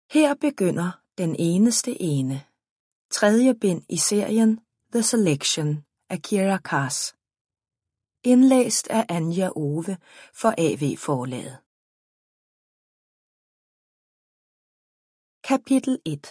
Her begynder Den eneste ene. 3. bind i serien The Selection af Kiera Cass. Indlæst af Anja Owe for AV Forlaget. Kapitel 1.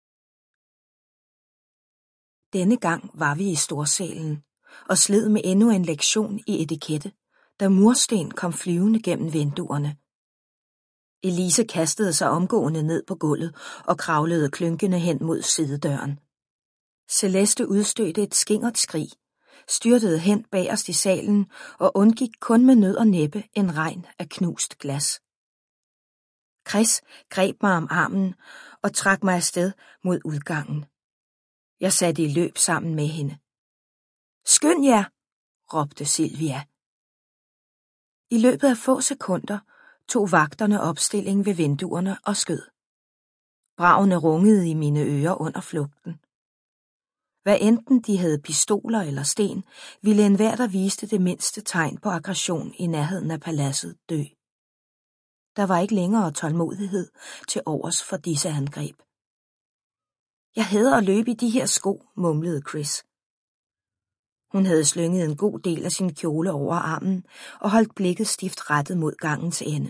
Denne gang var vi i storsalen og sled med endnu en lektion i etikette, da mursten kom flyvende gennem vinduerne. Elise kastede sig omgående ned på gulvet og kravlede klynkende hen mod sidedøren. Celeste udstødte et skingert skrig, styrtede hen bagerst i salen og undgik kun med nød og næppe en regn af knust glas. Chris greb mig om armen og trak mig afsted mod udgangen. Jeg satte i løb sammen med hende. "Skynd jer!" råbte Silvia. I løbet af få sekunder tog vagterne opstilling ved vinduerne og skød. Bragene rungede i mine ører under flugten. Hvad enten de havde pistoler eller sten, ville enhver, der viste det mindste tegn på aggression i nærheden af paladset, dø. Der var ikke længere tålmodighed til overs for disse angreb. "Jeg hader at løbe i de her sko," mumlede Chris. Hun havde slynget en god del af sin kjole over armen og holdt blikket stift rettet mod gangens ende.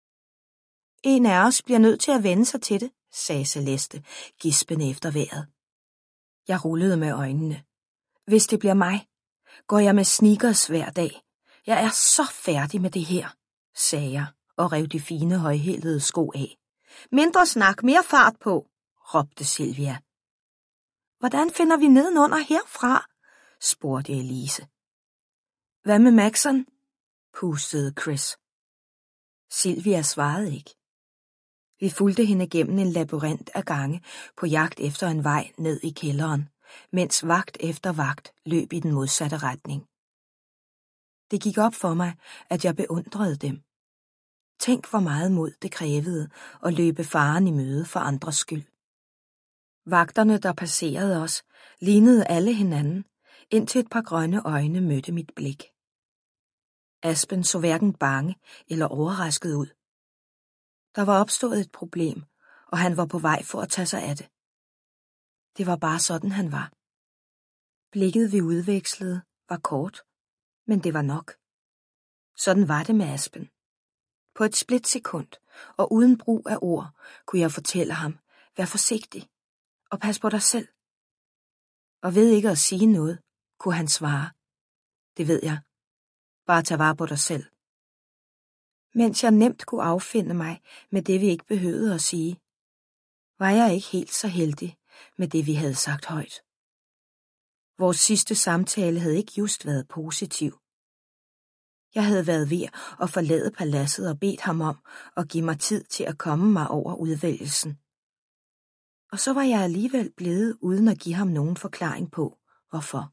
"En af os bliver nødt til at vende sig til det," sagde Celeste, gispende efter vejret. Jeg rullede med øjnene. "Hvis det bliver mig, går jeg med sneakers hver dag. Jeg er så færdig med det her," sagde jeg og rev de fine højhælede sko af. "Mindre snak, mere fart på," råbte Silvia. "Hvordan finder vi nedenunder herfra?" spurgte Elise. "Hvad med Maxon?" pustede Chris. Silvia svarede ikke. Vi fulgte hende gennem en labyrint af gange på jagt efter en vej ned i kælderen, mens vagt efter vagt løb i den modsatte retning. Det gik op for mig, at jeg beundrede dem. Tænk, hvor meget mod det krævede at løbe faren i møde for andres skyld. Vagterne, der passerede os, lignede alle hinanden, indtil et par grønne øjne mødte mit blik. Aspen så hverken bange eller overrasket ud. Der var opstået et problem, og han var på vej for at tage sig af det. Det var bare sådan, han var. Blikket vi udvekslede var kort, men det var nok. Sådan var det med Aspen. På et splitsekund og uden brug af ord kunne jeg fortælle ham, vær forsigtig og pas på dig selv. Og ved ikke at sige noget, kunne han svare, det ved jeg, bare tag vare på dig selv. Mens jeg nemt kunne affinde mig med det, vi ikke behøvede at sige, var jeg ikke helt så heldig med det, vi havde sagt højt. Vores sidste samtale havde ikke just været positiv. Jeg havde været ved at forlade paladset og bedt ham om at give mig tid til at komme mig over udvælgelsen. Og så var jeg alligevel blevet uden at give ham nogen forklaring på, hvorfor.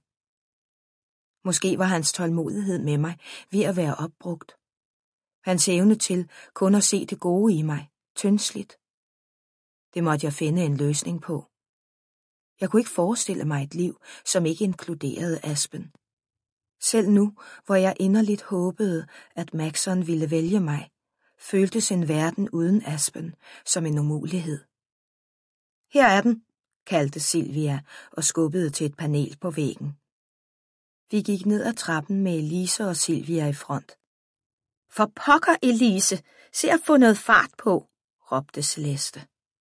Måske var hans tålmodighed med mig ved at være opbrugt. Hans evne til kun at se det gode i mig, tyndsligt. Det måtte jeg finde en løsning på. Jeg kunne ikke forestille mig et liv, som ikke inkluderede Aspen. Selv nu, hvor jeg inderligt håbede, at Maxon ville vælge mig, føltes en verden uden Aspen som en umulighed. "Her er den," kaldte Silvia og skubbede til et panel på væggen. Vi gik ned ad trappen med Elise og Silvia i front. "For pokker, Elise, se at få noget fart på," råbte Celeste.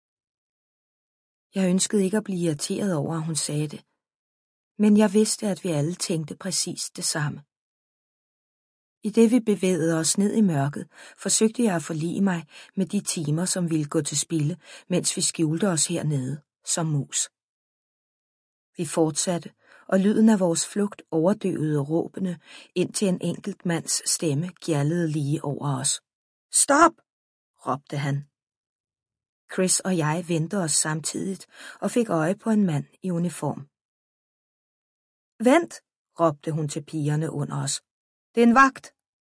Jeg ønskede ikke at blive irriteret over, at hun sagde det, men jeg vidste, at vi alle tænkte præcis det samme. I det vi bevægede os ned i mørket, forsøgte jeg at forlige mig med de timer, som ville gå til spilde, mens vi skjulte os hernede som mus. Vi fortsatte, og lyden af vores flugt overdøvede råbene, indtil en enkelt mands stemme gjaldede lige over os. "Stop!" råbte han. Chris og jeg vendte os samtidigt og fik øje på en mand i uniform. "Vent!" råbte hun til pigerne under os. "Det er en vagt!"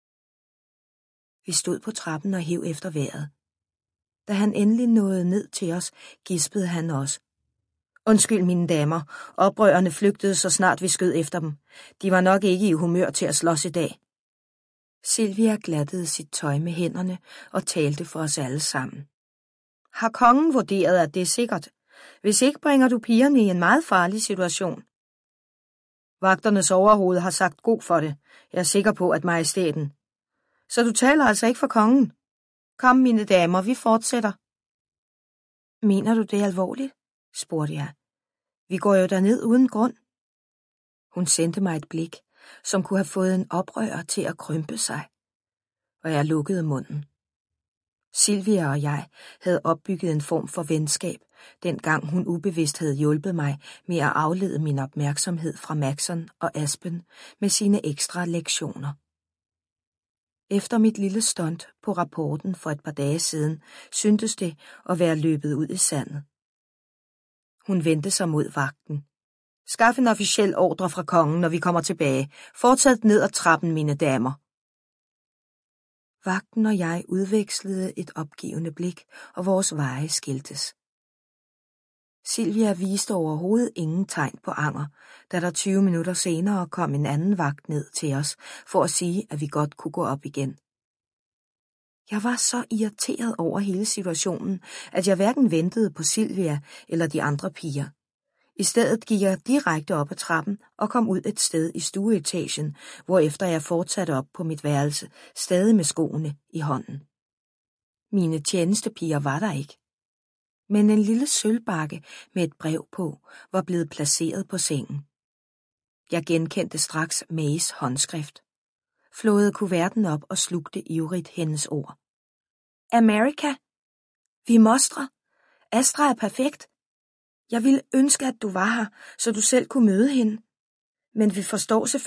Vi stod på trappen og hev efter vejret. Da han endelig nåede ned til os, gispede han også. "Undskyld, mine damer, oprørerne flygtede så snart vi skød efter dem. De var nok ikke i humør til at slås i dag." Silvia glattede sit tøj med hænderne og talte for os alle sammen. Har kongen vurderet, at det er sikkert? Hvis ikke, bringer du pigerne i en meget farlig situation. Vagternes overhoved har sagt god for det. Jeg er sikker på, at majestæten. Så du taler altså ikke for kongen? Kom, mine damer, vi fortsætter. Mener du det alvorligt? Spurgte jeg. Vi går jo derned uden grund. Hun sendte mig et blik, som kunne have fået en oprører til at krympe sig, og jeg lukkede munden. Silvia og jeg havde opbygget en form for venskab, dengang hun ubevidst havde hjulpet mig med at aflede min opmærksomhed fra Maxon og Aspen med sine ekstra lektioner. Efter mit lille stunt på rapporten for et par dage siden, syntes det at være løbet ud i sandet. Hun vendte sig mod vagten. Skaf en officiel ordre fra kongen, når vi kommer tilbage. Fortsæt ned ad trappen, mine damer. Vagten og jeg udvekslede et opgivende blik, og vores veje skiltes. Silvia viste overhovedet ingen tegn på anger, da der 20 minutter senere kom en anden vagt ned til os, for at sige, at vi godt kunne gå op igen. Jeg var så irriteret over hele situationen, at jeg hverken ventede på Silvia eller de andre piger. I stedet gik jeg direkte op ad trappen og kom ud et sted i stueetagen, hvorefter jeg fortsatte op på mit værelse, stadig med skoene i hånden. Mine tjenestepiger var der ikke. Men en lille sølvbakke med et brev på var blevet placeret på sengen. Jeg genkendte straks Mays håndskrift. Flåede kuverten op og slugte ivrigt hendes ord. America. Vi mostre. Astra er perfekt. Jeg ville ønske, at du var her, så du selv kunne møde hende. Men vi forstår selvfølgelig